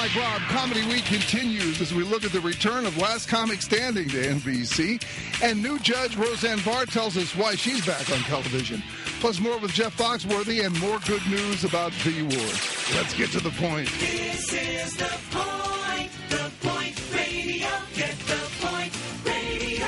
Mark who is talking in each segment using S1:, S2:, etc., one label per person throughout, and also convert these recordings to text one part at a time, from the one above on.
S1: Mike Rob. Comedy Week continues as we look at the return of Last Comic Standing to NBC. And new judge Roseanne Barr tells us why she's back on television. Plus more with Jeff Foxworthy and more good news about the awards. Let's get to the point.
S2: This is The Point. The Point Radio. Get The Point Radio.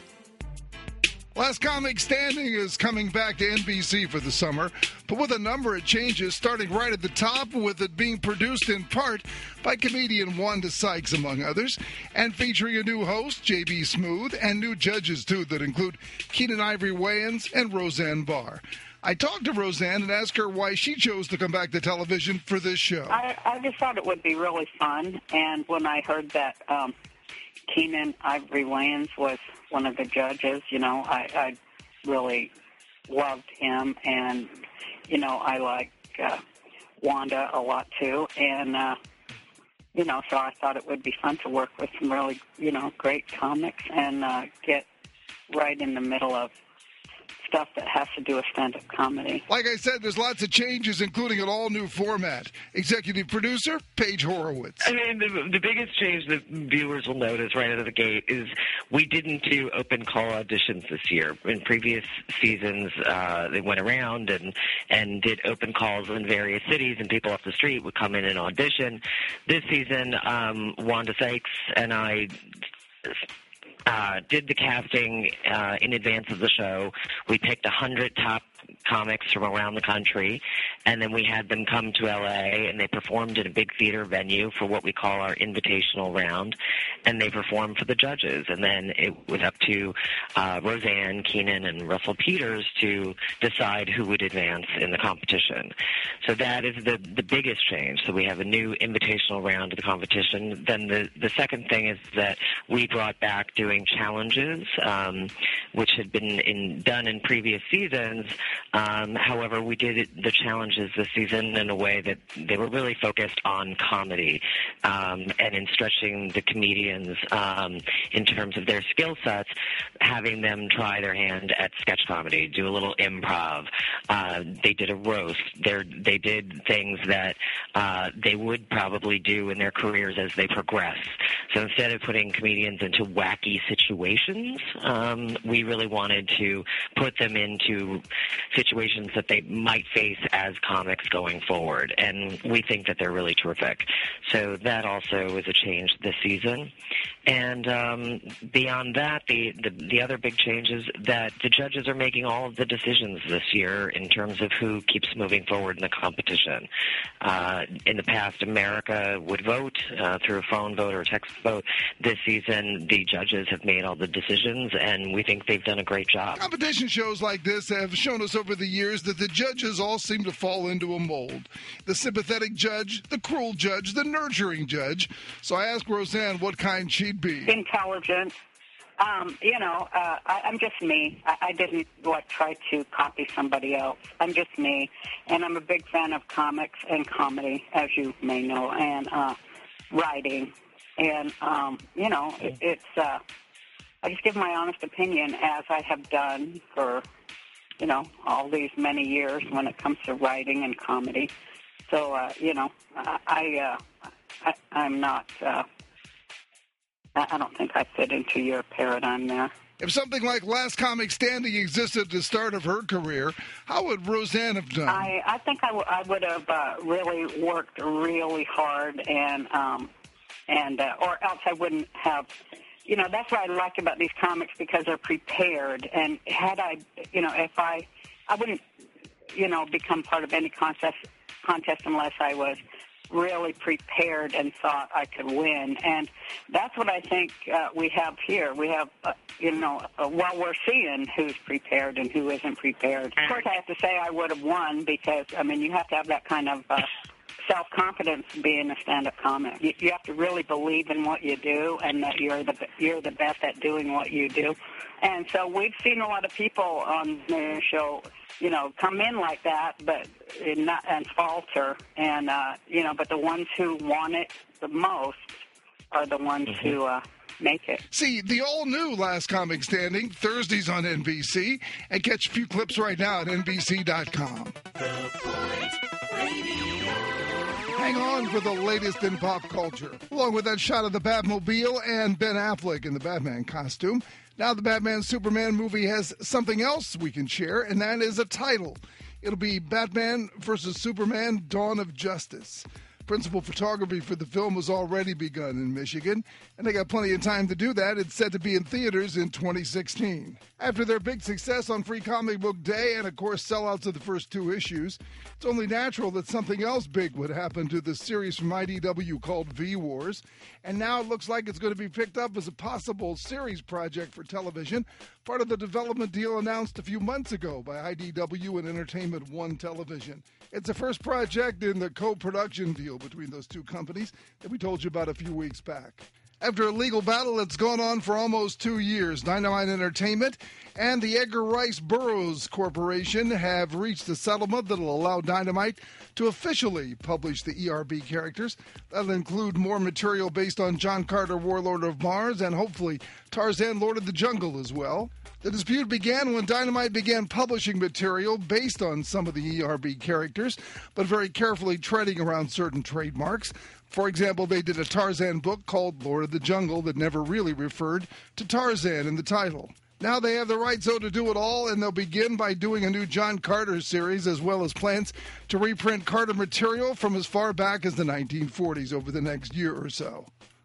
S1: Last Comic Standing is coming back to NBC for the summer, but with a number of changes, starting right at the top, with it being produced in part by comedian Wanda Sykes, among others, and featuring a new host, J.B. Smoove, and new judges, too, that include Keenen Ivory Wayans and Roseanne Barr. I talked to Roseanne and asked her why she chose to come back to television for this show.
S3: I just thought it would be really fun, and when I heard that Keenen Ivory Wayans was one of the judges, I really loved him, and, I like Wanda a lot, too, and, so I thought it would be fun to work with some really, great comics and get right in the middle of stuff that has to do with stand-up comedy.
S1: Like I said, there's lots of changes, including an all-new format. Executive producer, Paige Horowitz.
S4: I mean, the biggest change that viewers will notice right out of the gate is we didn't do open call auditions this year. In previous seasons, they went around and did open calls in various cities, and people off the street would come in and audition. This season, Wanda Sykes and I did the casting in advance of the show. We picked 100 top comics from around the country, and then we had them come to L.A., and they performed in a big theater venue for what we call our invitational round, and they performed for the judges. And then it was up to Roseanne, Keenen, and Russell Peters to decide who would advance in the competition. So that is the biggest change. So we have a new invitational round of the competition. Then the second thing is that we brought back doing challenges, which had been done in previous seasons. However, we did the challenges this season in a way that they were really focused on comedy and in stretching the comedians in terms of their skill sets, having them try their hand at sketch comedy, do a little improv. They did a roast. They did things that they would probably do in their careers as they progress. So instead of putting comedians into wacky situations, we really wanted to put them into situations that they might face as comics going forward, and we think that they're really terrific. So that also is a change this season. And beyond that, the other big change is that the judges are making all of the decisions this year in terms of who keeps moving forward in the competition. In the past, America would vote through a phone vote or a text vote. This season, the judges have made all the decisions, and we think they've done a great job.
S1: Competition shows like this have shown us over the years that the judges all seem to fall into a mold. The sympathetic judge, the cruel judge, the nurturing judge. So I asked Roseanne what kind she'd be.
S3: Intelligent. I'm just me. I didn't try to copy somebody else. I'm just me, and I'm a big fan of comics and comedy, as you may know, and writing. And it's I just give my honest opinion, as I have done for all these many years when it comes to writing and comedy. So I'm not. I don't think I fit into your paradigm there.
S1: If something like Last Comic Standing existed at the start of her career, how would Roseanne have done?
S3: I think I would have really worked really hard, and or else I wouldn't have. That's what I like about these comics, because they're prepared. And had I, if I wouldn't, become part of any contest unless I was really prepared and thought I could win. And that's what I think we have here. We have, we're seeing who's prepared and who isn't prepared. Of course, I have to say I would have won, because, you have to have that kind of self-confidence being a stand-up comic. You have to really believe in what you do, and that you're the best at doing what you do. And so we've seen a lot of people on the show, come in like that, but and falter. And but the ones who want it the most are the ones who make it.
S1: See the all-new Last Comic Standing Thursdays on NBC, and catch a few clips right now at NBC.com.
S2: The Point Radio.
S1: Hang on for the latest in pop culture. Along with that shot of the Batmobile and Ben Affleck in the Batman costume, now the Batman-Superman movie has something else we can share, and that is a title. It'll be Batman vs. Superman: Dawn of Justice. Principal photography for the film has already begun in Michigan, and they got plenty of time to do that. It's set to be in theaters in 2016. After their big success on Free Comic Book Day and, of course, sellouts of the first 2 issues, it's only natural that something else big would happen to the series from IDW called V-Wars. And now it looks like it's going to be picked up as a possible series project for television, part of the development deal announced a few months ago by IDW and Entertainment One Television. It's the first project in the co-production deal between those two companies that we told you about a few weeks back. After a legal battle that's gone on for almost 2 years, Dynamite Entertainment and the Edgar Rice Burroughs Corporation have reached a settlement that will allow Dynamite to officially publish the ERB characters. That'll include more material based on John Carter, Warlord of Mars, and hopefully Tarzan, Lord of the Jungle as well. The dispute began when Dynamite began publishing material based on some of the ERB characters, but very carefully treading around certain trademarks. For example, they did a Tarzan book called Lord of the Jungle that never really referred to Tarzan in the title. Now they have the rights, though, to do it all, and they'll begin by doing a new John Carter series, as well as plans to reprint Carter material from as far back as the 1940s over the next year or so.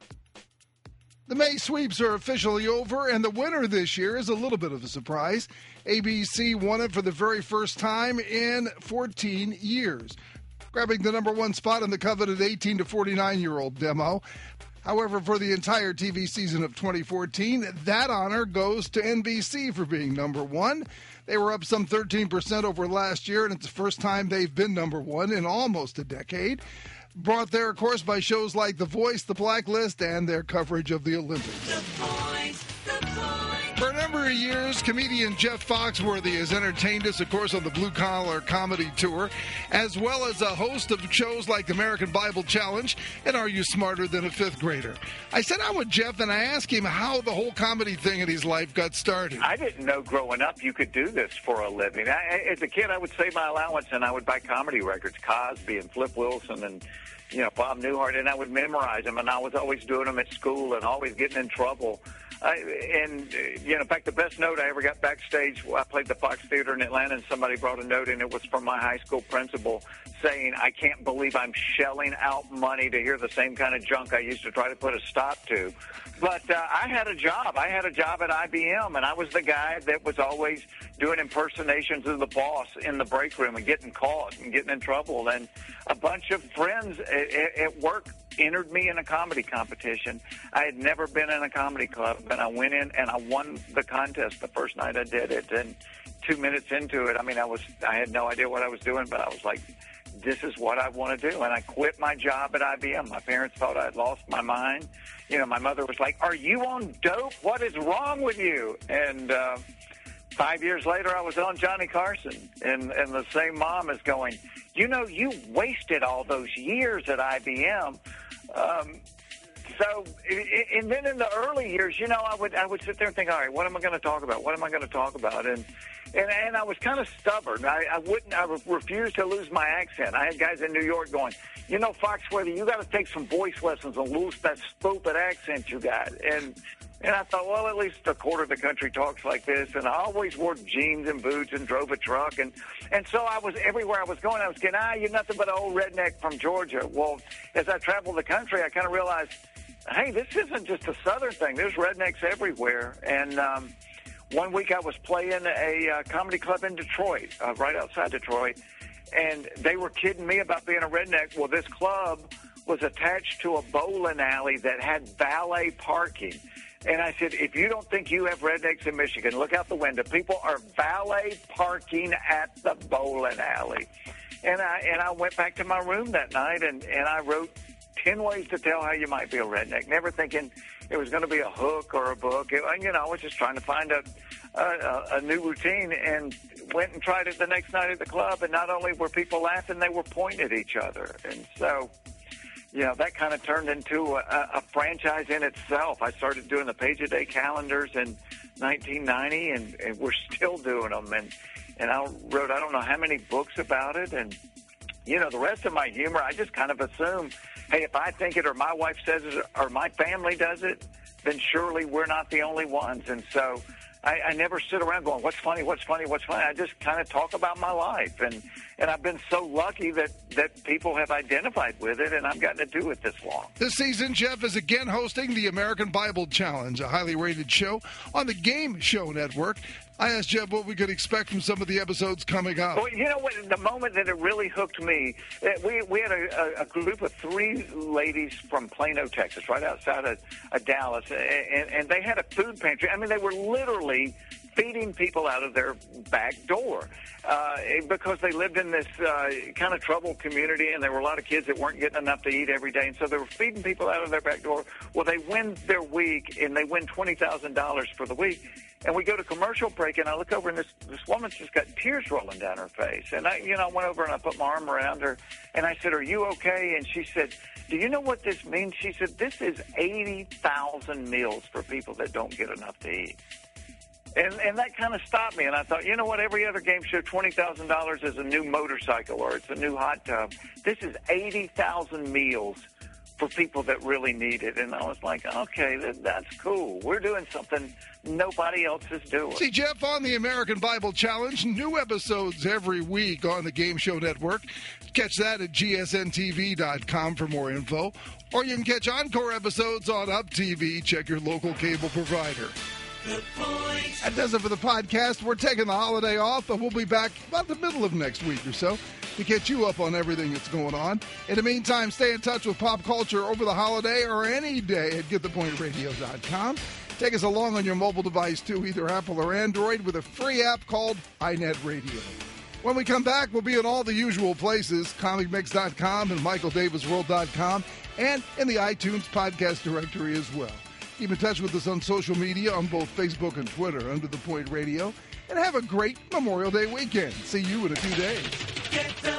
S1: The May sweeps are officially over, and the winner this year is a little bit of a surprise. ABC won it for the very first time in 14 years, grabbing the number 1 spot in the coveted 18 to 49-year-old demo. However, for the entire TV season of 2014, that honor goes to NBC for being number 1. They were up some 13% over last year, and it's the first time they've been number 1 in almost a decade. Brought there, of course, by shows like The Voice, The Blacklist, and their coverage of the Olympics.
S2: The Point.
S1: For a number of years, comedian Jeff Foxworthy has entertained us, of course, on the Blue Collar Comedy Tour, as well as a host of shows like American Bible Challenge and Are You Smarter Than a Fifth Grader? I sat down with Jeff and I asked him how the whole comedy thing in his life got started.
S5: I didn't know growing up you could do this for a living. As a kid, I would save my allowance and I would buy comedy records, Cosby and Flip Wilson and Bob Newhart, and I would memorize them, and I was always doing them at school and always getting in trouble. In fact, the best note I ever got backstage, I played the Fox Theater in Atlanta, and somebody brought a note, and it was from my high school principal saying, I can't believe I'm shelling out money to hear the same kind of junk I used to try to put a stop to. But I had a job. I had a job at IBM, and I was the guy that was always doing impersonations of the boss in the break room and getting caught and getting in trouble. And a bunch of friends at work entered me in a comedy competition. I had never been in a comedy club, and I went in and I won the contest the first night I did it. And 2 minutes into it, I had no idea what I was doing, but I was like, this is what I want to do. And I quit my job at IBM. My parents thought I had lost my mind. My mother was like, are you on dope? What is wrong with you? And 5 years later, I was on Johnny Carson, and the same mom is going, you wasted all those years at IBM. And then in the early years, I would sit there and think, all right, what am I going to talk about? What am I going to talk about? And I was kind of stubborn. I refused to lose my accent. I had guys in New York going, Foxworthy, you got to take some voice lessons and lose that stupid accent you got. And I thought, well, at least a quarter of the country talks like this. And I always wore jeans and boots and drove a truck. And so I was everywhere I was going. I was getting, you're nothing but an old redneck from Georgia. Well, as I traveled the country, I kind of realized, hey, this isn't just a Southern thing. There's rednecks everywhere. And one week I was playing a comedy club in Detroit, right outside Detroit, and they were kidding me about being a redneck. Well, this club was attached to a bowling alley that had valet parking. And I said, if you don't think you have rednecks in Michigan, look out the window. People are valet parking at the bowling alley. And I went back to my room that night, and I wrote 10 ways to tell how you might be a redneck, never thinking it was going to be a hook or a book. I was just trying to find a new routine, and went and tried it the next night at the club, and not only were people laughing, they were pointing at each other. And so, that kind of turned into a franchise in itself. I started doing the page-a-day calendars in 1990, and we're still doing them. And I wrote, I don't know how many books about it, and You know, the rest of my humor, I just kind of assume, hey, if I think it or my wife says it or my family does it, then surely we're not the only ones. And so I never sit around going, what's funny, what's funny, what's funny. I just kind of talk about my life. And I've been so lucky that people have identified with it, and I've gotten to do it this long.
S1: This season, Jeff is again hosting the American Bible Challenge, a highly rated show on the Game Show Network. I asked Jeff what we could expect from some of the episodes coming up.
S5: Well, you know what? The moment that it really hooked me, we had a group of 3 ladies from Plano, Texas, right outside of Dallas, and they had a food pantry. I mean, they were literally feeding people out of their back door because they lived in this kind of troubled community, and there were a lot of kids that weren't getting enough to eat every day, and so they were feeding people out of their back door. Well, they win their week, and they win $20,000 for the week. And we go to commercial break, and I look over, and this woman's just got tears rolling down her face. And I went over and I put my arm around her, and I said, "Are you okay?" And she said, "Do you know what this means?" She said, "This is 80,000 meals for people that don't get enough to eat." And that kind of stopped me, and I thought, you know what? Every other game show, $20,000 is a new motorcycle or it's a new hot tub. This is 80,000 meals for people that really need it. And I was like, okay, that's cool. We're doing something nobody else is doing.
S1: See Jeff on the American Bible Challenge. New episodes every week on the Game Show Network. Catch that at gsntv.com for more info. Or you can catch encore episodes on Up TV. Check your local cable provider. That does it for the podcast. We're taking the holiday off, but we'll be back about the middle of next week or so to catch you up on everything that's going on. In the meantime, stay in touch with pop culture over the holiday or any day at getthepointradio.com. Take us along on your mobile device, too, either Apple or Android, with a free app called iNet Radio. When we come back, we'll be in all the usual places, comicmix.com and michaeldavisworld.com, and in the iTunes podcast directory as well. Keep in touch with us on social media on both Facebook and Twitter under The Point Radio. And have a great Memorial Day weekend. See you in a few days.
S2: Get the